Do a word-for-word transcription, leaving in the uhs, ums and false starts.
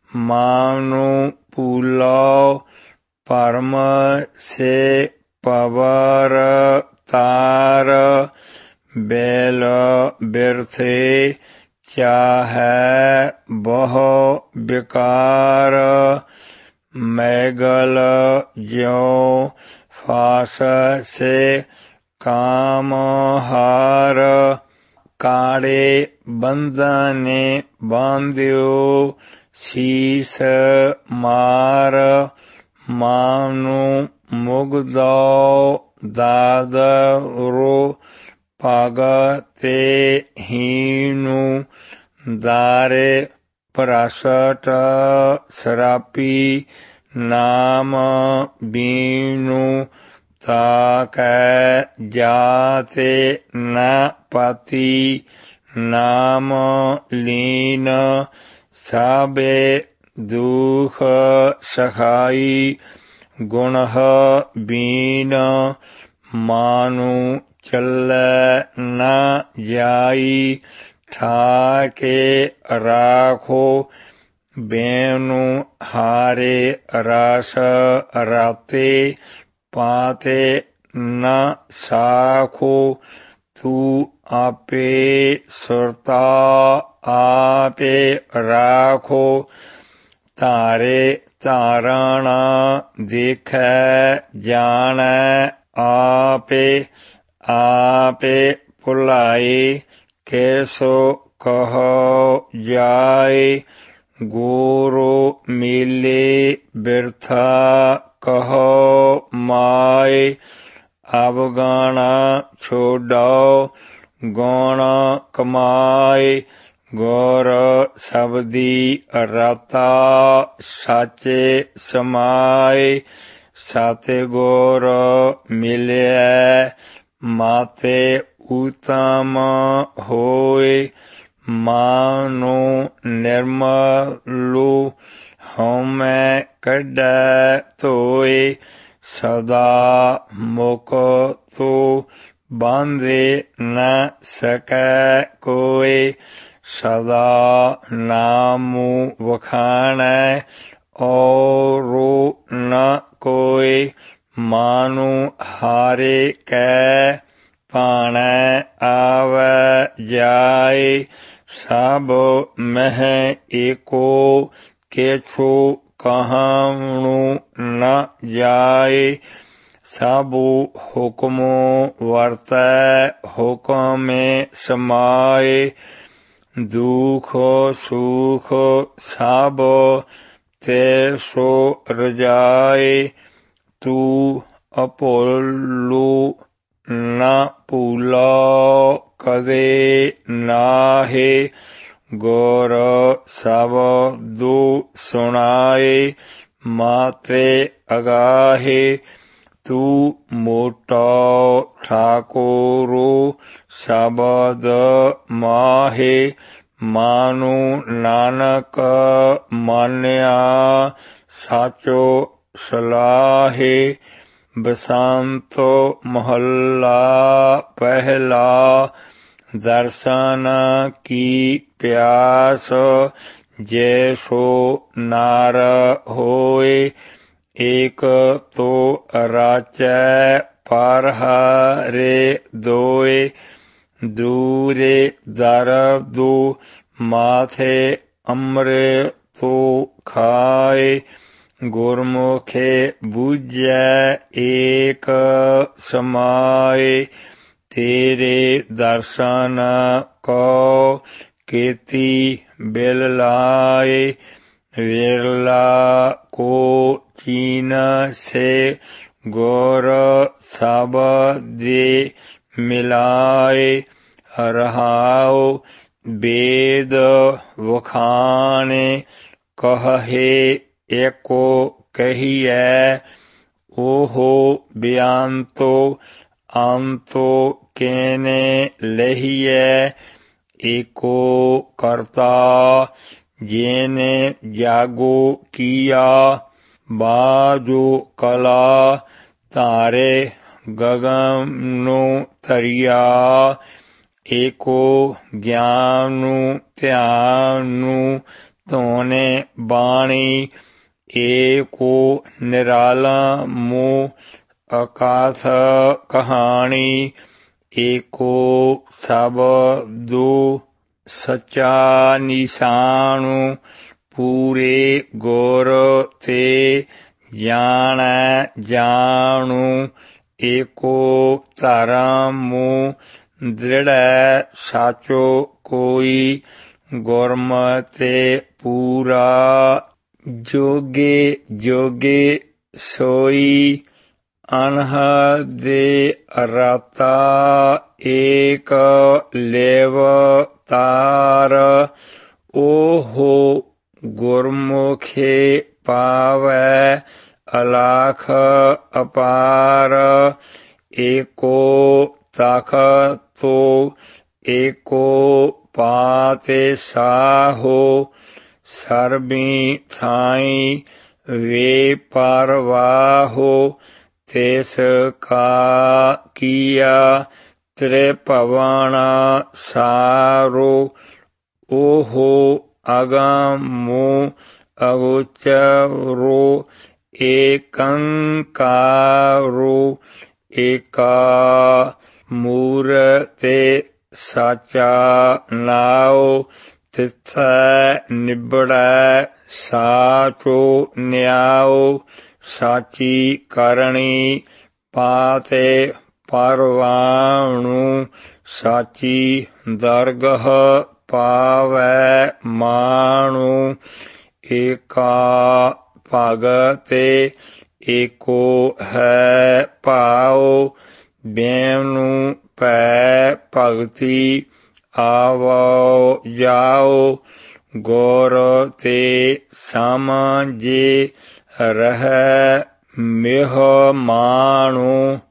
मानु पूलो परम से पवर तार बेल बिरथे चाहे बहु बेकार मैगल ज्यों फास से काम हार काड़े बंदने बांध्यो शीस मार मानु मुग्धो दादरो पगते हीनु दारे प्रसट सरापी नाम बीनु ताकै जाते न पति नाम लीन साबे दुख सखाई गुण बीन मानु चल न जाई ठाके राखो बेनु हारे रस राते पाते न साखो तू आपे सुरता आपे राखो तारे तारणा देख जान आपे आपे भुलाए कैसो कहो जाए गोरो मिले बिरथा कहो माए अवगाना छोड़ो गौण कमाए गौर शब्दी रता साचे समाए साते गौर मिले माते उत्तम होए मानो निर्मलो हमें कड तोए सदा मुक तो बांधे न सकै कोई सदा नामु वखाणै औरो न कोई मानु हारे कै पाणै आवै जाए सब मह एको केछो कहाणु न जाए सबु हुक्मो वर्तै हुक्मे समाए दुख सुख सब ते सो रजाए तू अपोलु न भूलो कदे नाहे गौर सब दो सुनाए माते अगाहे तू मोटो ठाकुरो शबद माहे मानु नानक मान्या साचो सलाहे बसंत महला पहला दर्शन की प्यास जैसो नार होए एक तो राचै पर हरे दोए दूरे दर दो माथे अमरे तो खाए गुरमुखे बूझै एक समाए तेरे दर्शन को केती बिल लाए विरला को चीन से गौर सब दे मिलाए रहाओ वेद वखाने कहे एको कहिए ओहो बयान्तो अंतो केने लहिए एको करता जेने जागो किया बाजो कला तारे गगनो तरिया एको ज्ञानु ध्यानु ਧੋਨੇ ਬਾਣੀ ਏਕੋ ਨਿਰਾਲਾ ਮੋਹ ਆਕਾਸ ਕਹਾਣੀ ਏਕੋ ਸਬਦੁ ਸਚਾ ਨਿਸ਼ਾਨੁ ਪੂਰੇ ਗੁਰ ਤੇ ਜਾਣੈ ਜਾਣੂ ਏਕੋ ਧਰਮੁ ਦ੍ਰਿੜੈ ਸਾਚੋ ਕੋਈ ਗੁਰਮਤਿ ਪੂਰਾ ਜੋਗੇ ਜੋਗੇ ਸੋਈ ਅਨਹਦ ਦੇ ਰਤਾ ਏਕ ਲੇਵ ਤਾਰ ਓਹੋ ਗੁਰਮੁਖੇ ਪਾਵੈ ਅਲਾਖ ਅਪਾਰ ਏਕੋ ਤਖਤੁ ਏਕੋ ਪਾਤਿ ਸਾਹੋ ਸਰਬੀ ਥਾਈ ਵੇ ਪਰਵਾਹੋ ਤਿਸ ਕਾ ਕੀਆ ਤ੍ਰਿਭਵਨ ਸਾਰੋ ਓਹੋ ਅਗਮੁ ਅਗੋਚਰੋ ਏਕੰਕਾਰੋ ਏਕਾ ਮੂਰਤਿ ਸਾਚਾ ਨਾਉ ਤਿਥੈ ਨਿਬੜੈ ਸਾਚੋ ਨਿਆਉ ਸਾਚੀ ਕਰਣੀ ਪਾਤਿ ਪਰਵਾਣੁ ਸਾਚੀ ਦਰਗਹ ਪਾਵੈ ਮਾਣੁ ਏਕਾ ਭਗਤਿ ਏਕੋ ਹੈ ਭਾਉ ਬੈਣੁ ਭੈ ਭਗਤੀ ਆਵੋ ਜਾਓ ਗੁਰ ਤੇ ਸਾਮਾਜੇ ਰਹਿ ਮਿਹ ਮਾਣੁ